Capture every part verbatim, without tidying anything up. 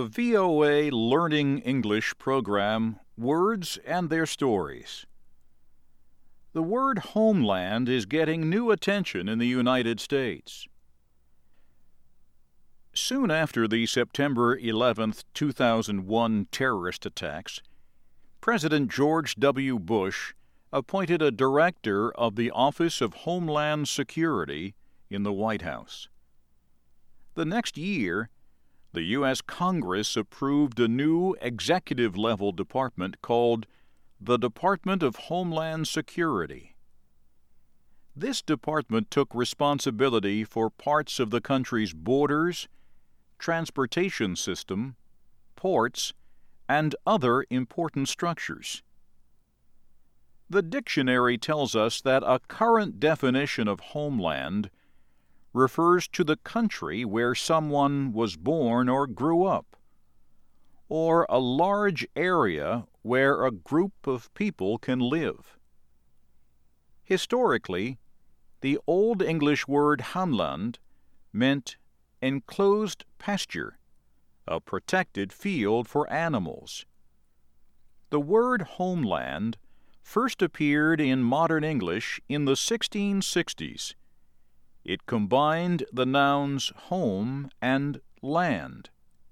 the V O A Learning English program, Words and Their Stories. The word homeland is getting new attention in the United States. Soon after the September eleventh, two thousand one terrorist attacks, President George W. Bush appointed a director of the Office of Homeland Security in the White House. The next year, the U S Congress approved a new executive-level department called the Department of Homeland Security. This department took responsibility for parts of the country's borders, transportation system, ports, and other important structures. The dictionary tells us that a current definition of homeland refers to the country where someone was born or grew up, or a large area where a group of people can live. Historically, the Old English word hamland meant enclosed pasture, a protected field for animals. The word homeland first appeared in modern English in the sixteen sixties. It combined the nouns home and land.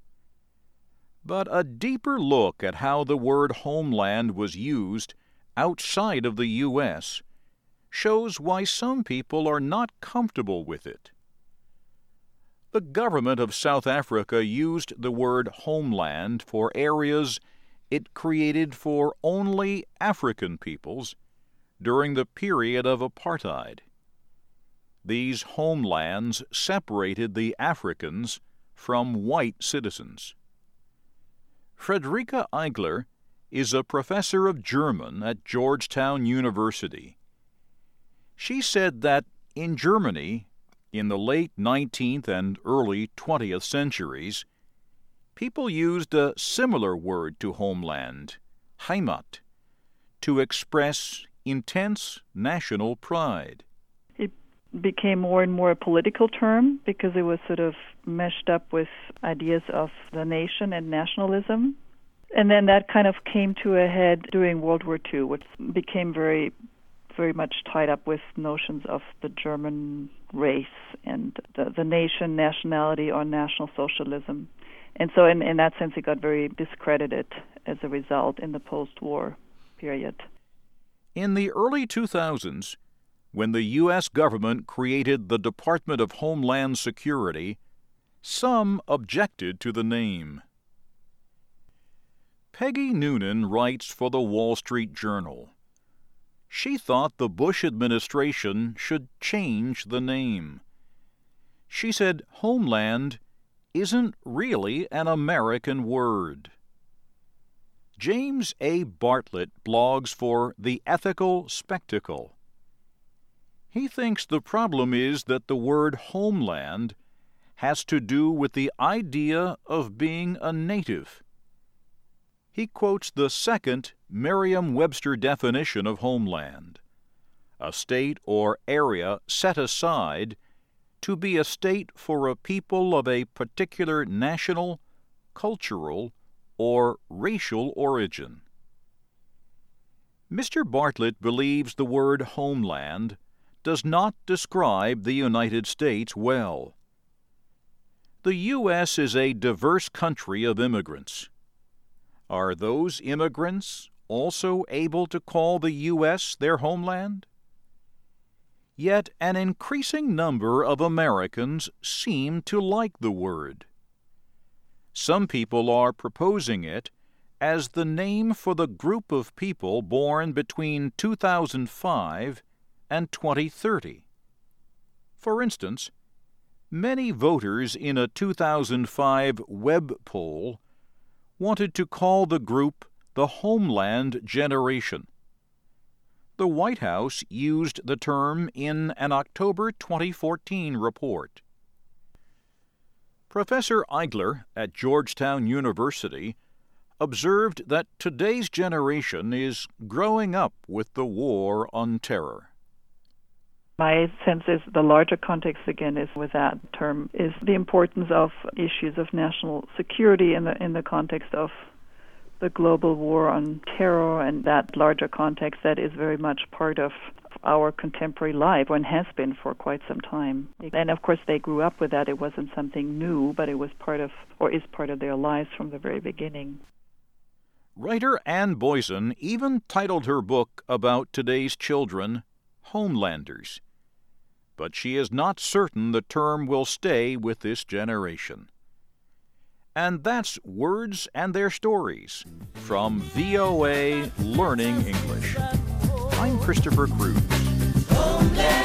But a deeper look at how the word homeland was used outside of the U S shows why some people are not comfortable with it. The government of South Africa used the word homeland for areas it created for only African peoples during the period of apartheid. These homelands separated the Africans from white citizens. Friederike Eigler is a professor of German at Georgetown University. She said that in Germany, in the late nineteenth and early twentieth centuries, people used a similar word to homeland, Heimat, to express intense national pride. It became more and more a political term because it was sort of meshed up with ideas of the nation and nationalism. And then that kind of came to a head during World War Two, which became very, very much tied up with notions of the German race and the, the nation, nationality, or national socialism. And so in, in that sense, it got very discredited as a result in the post-war period. In the early two thousands, when the U S government created the Department of Homeland Security, some objected to the name. Peggy Noonan writes for the Wall Street Journal. She thought the Bush administration should change the name. She said homeland isn't really an American word. James A. Bartlett blogs for The Ethical Spectacle. He thinks the problem is that the word homeland has to do with the idea of being a native. He quotes the second Merriam-Webster definition of homeland, a state or area set aside to be a state for a people of a particular national, cultural, or racial origin. Mister Bartlett believes the word homeland does not describe the United States well. The U S is a diverse country of immigrants. Are those immigrants also able to call the U S their homeland? Yet an increasing number of Americans seem to like the word. Some people are proposing it as the name for the group of people born between two thousand five and twenty thirty. For instance, many voters in a two thousand five web poll wanted to call the group the Homeland Generation. The White House used the term in an October twenty fourteen report. Professor Eigler at Georgetown University observed that today's generation is growing up with the war on terror. My sense is the larger context, again, is with that term, is the importance of issues of national security in the in the context of the global war on terror, and that larger context that is very much part of our contemporary life, and has been for quite some time. And of course they grew up with that. It wasn't something new, but it was part of, or is part of their lives from the very beginning. Writer Anne Boyson even titled her book about today's children, Homelanders. But she is not certain the term will stay with this generation. And that's Words and Their Stories from V O A Learning English. I'm Christopher Cruz.